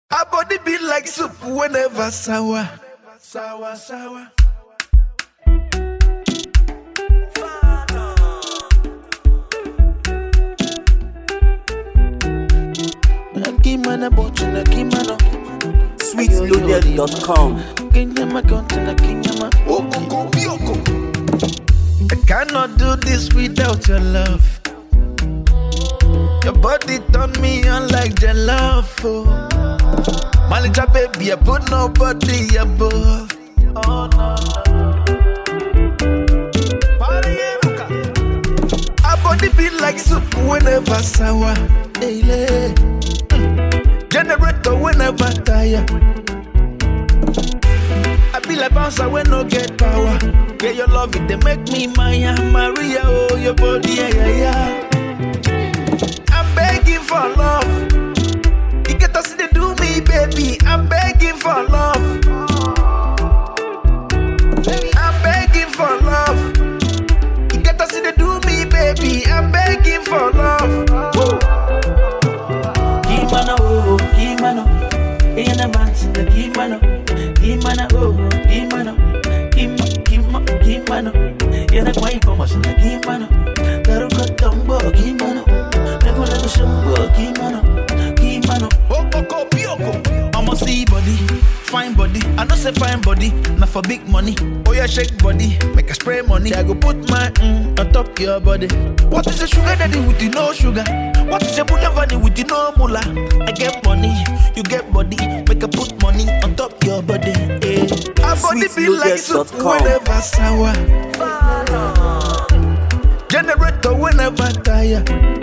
Our body be like soup whenever sour. Sour, sour. Sweetloaded.com. I cannot do this without your love. Your body turn me on like jollof. Oh. My little baby, I put nobody above. Oh no, our body be like soup whenever sour. Daily. Generator whenever tire. I be like bouncer when no get power. Yeah, your love it, they make me Maya Maria. Oh, your body, yeah, yeah, yeah. I'm begging for love. You get to see they do me, baby. I'm begging for love. I'm begging for love. You get to see they do me, baby. I'm begging for love. Whoa. Kimano, Kimano, in a man's in the Kimano, Kimano, Kimano, Kimano, in a quite promotion, the Kimano, Taruka Tumbo, Kimano, Never Shumbo, Kimano, Kimano, Oko, Pioko. I'm a see body, fine body. I know say fine body, not for big money. Oh yeah, shake body, make a spray money. I go put my on top your body. What is a sugar daddy with the no sugar? What is a boulevard with the no moolah? I get money, you get body, make a put money on top your body. Yeah. Our body be like soup whenever sour. Generator whenever tire.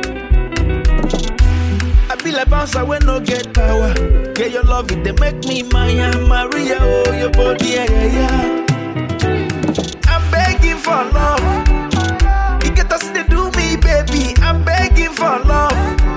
I be like bouncer when no get power. Yeah, your love it, they make me Maya Maria. Oh, your body, yeah, yeah, yeah. I'm begging for love. You get to see they do me, baby. I'm begging for love.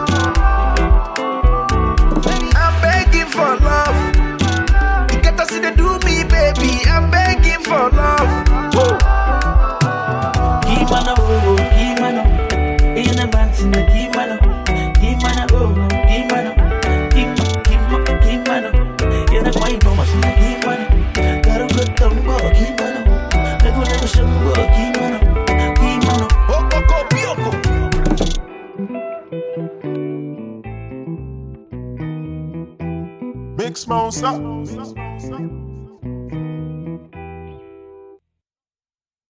I'm begging for love. You get to see they do me, baby. I'm begging for love. Whoa. Kimano, Kimano, in a man's in the Kimano, Kimano, Kimano, Kimano, in a quite promotion, the Kimano, Taruka Tumbo, Kimano, Never Shumbo, Kimano, Kimano, Oko, Pioko. Big Smoke, stop.